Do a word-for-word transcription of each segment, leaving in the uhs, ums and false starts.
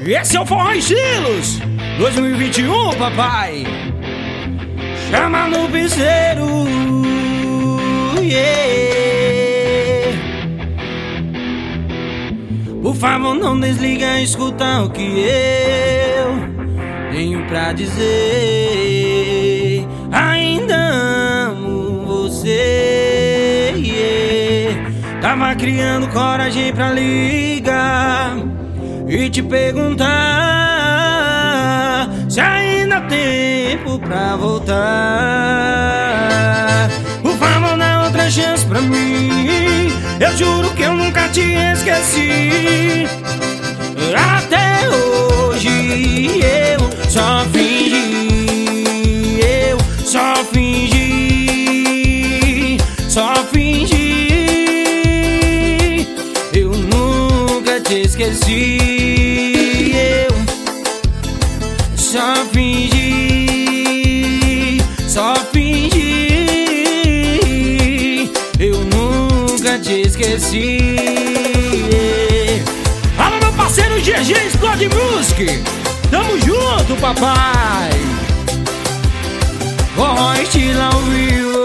Esse é o Forró Estilos dois mil e vinte e um, papai. Chama no piseiro, yeah. Por favor, não desliga, escuta o que eu tenho pra dizer. Ainda amo você, yeah. Tava criando coragem pra ligar e te perguntar se ainda há tempo pra voltar. Por favor, dá outra chance pra mim. Eu juro que eu nunca te esqueci. Até hoje eu só fingi, eu só fingi, só fingi. Eu nunca te esqueci. Eu só fingi, só fingi. Eu nunca te esqueci. Fala, meu parceiro G G Explode Music. Tamo junto, papai. Forró Estilo ao vivo.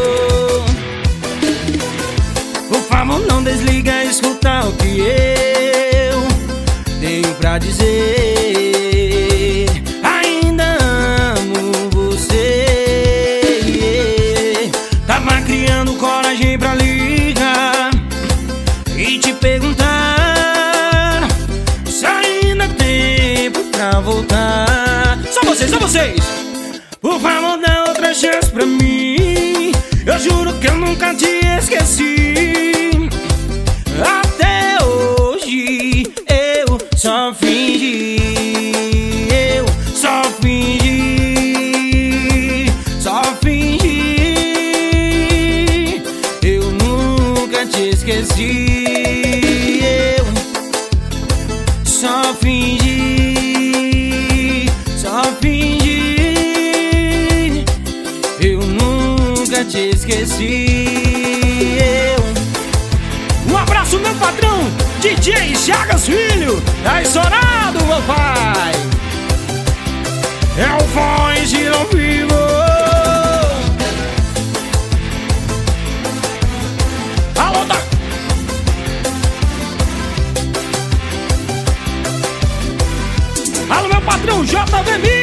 Por favor, não desliga, escuta o que eu tenho pra dizer. Ainda amo você, yeah. Tava criando coragem pra ligar e te perguntar se ainda há tempo pra voltar. Só vocês, só vocês. Por favor, dá outra chance pra mim. Eu juro que eu nunca te esqueci. Até hoje eu só fingi, eu só fingi, só fingi. Eu nunca te esqueci. Eu só fingi, só fingi. Eu nunca te esqueci. Eu... Um abraço, meu patrão D J Chagas Filho. Tá estourado, meu pai. É o Forró Estilo ao vivo. Alô, tá. Alô, meu patrão J V M.